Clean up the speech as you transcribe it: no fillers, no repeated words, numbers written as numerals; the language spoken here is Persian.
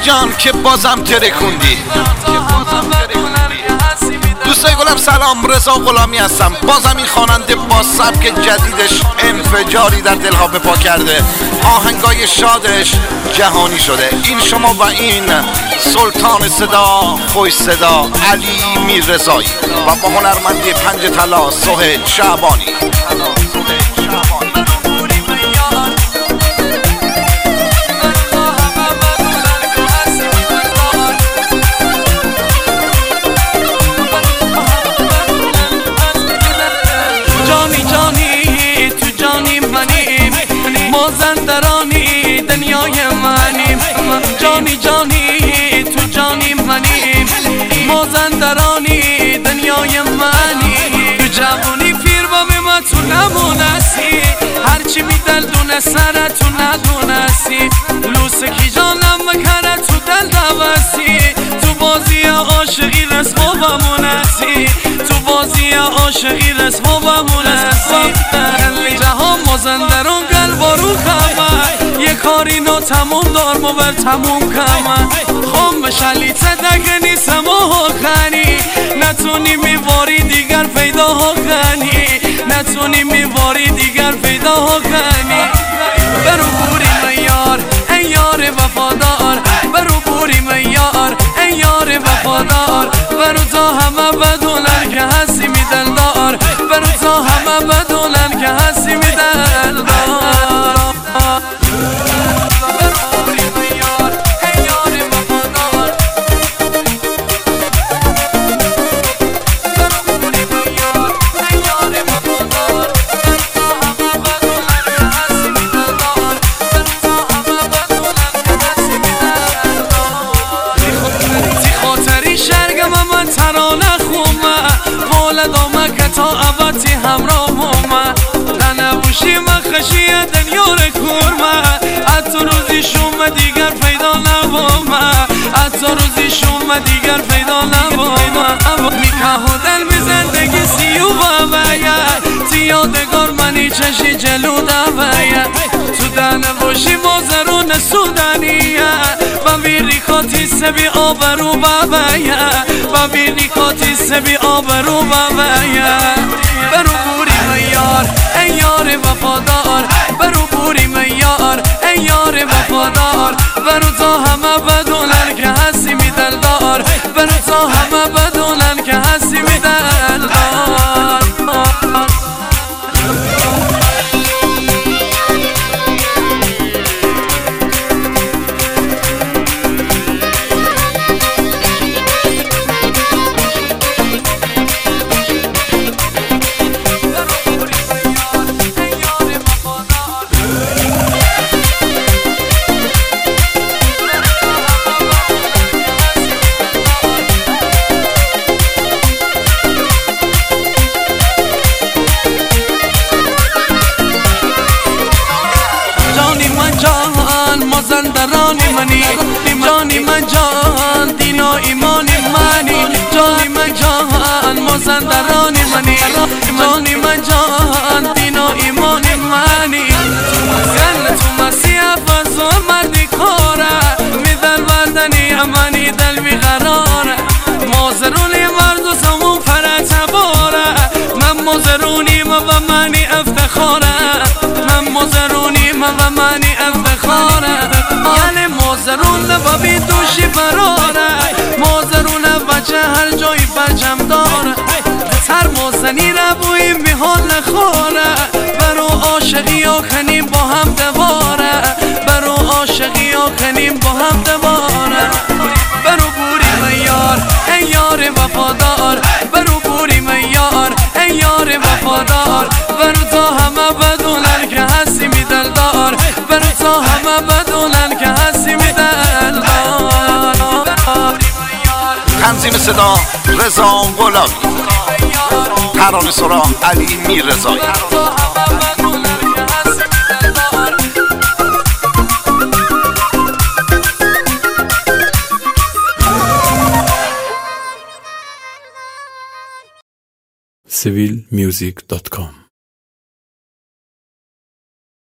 جان که بازم ترکوندی. دوستای گلم سلام، رضا غلامی هستم. بازم این خواننده با سبک جدیدش انفجاری در دلها به پا کرده، آهنگای شادش جهانی شده. این شما و این سلطان صدا، خوش صدا علی میررضایی و با هنرمندی پنج طلا سهیل شعبانی. مازندرانی دنیای منیم، جانی جانی تو جانی منیم، مازندرانی دنیای منیم. تو جوانی پیر با ما تو نمونستی، هرچی می دل دونه سر تو ندونستی، لوسکی جانم مکره تو دل دوستی، تو بازی عاشقی رسم و بمونستی، تو بازی عاشقی رسم و بمونستی. کلی جهان مازندران بارو خمه یه کاری نو تموم دار مبر تموم کمه خم شلیته دگه نیستم و خنی، نتونی میواری دیگر پیدا کنی، نتونی میواری دیگر پیدا کنی. برو بوری میار ای یار وفادار، برو بوری میار ای یار وفادار، برو تا همه بدونن که هستی می دلدار، برو تا همه بدونن که هستی می دلدار. ترانه خومه قول دامه که تا ابدی همراه مومه، ننبوشی مخشی دنیار کورمه، حتی روزی شومه دیگر پیدا نبومه، حتی روزی شومه دیگر پیدا نبومه. میکه دل بی زندگی سیو بابایه، زیادگار منی چشی جلو دوایه، تو دنبوشی مازرون سودانیه، و بیری کاتی سبی آبرو بابایه، و بیری کاتی سبی آبرو بابایه. برو بوری میار ای یار وفادار، برو بوری میار ای یار وفادار، برو تا همه بدونن که هستی می دلدار، برو تا همه بدونن که هستی می دلدار. مازندرانی منی، جانی من جان دین و ایمان منی، جانی من جان مازندرانی منی، جانی من جان دین و ایمان منی. زن تو مسیح فرز و مردی کاره، میدل بردنی امانی دل بیقراره، مازرونی مرد و سمون فرت باره، من مازرونی و منی افتخاره، من مازرونی و منی افتخاره. یعنی مازرون لبابی دوشی فراره، مازرون بچه هر جایی بچم داره، تر مازنی ربویم بی حال نخوره، برو عاشقی آخنیم با هم دواره، برو عاشقی آخنیم با هم دواره. برو بوری میار ای یار وفادار، برو بوری میار ای یار وفادار، برو تا همه بدونن که هستی می دلدار، برو تا همه بدونن که هستی می دلدار. تنظیم صدا رضا غلامی، ترانه سرا علی میررضایی. civilmusic.com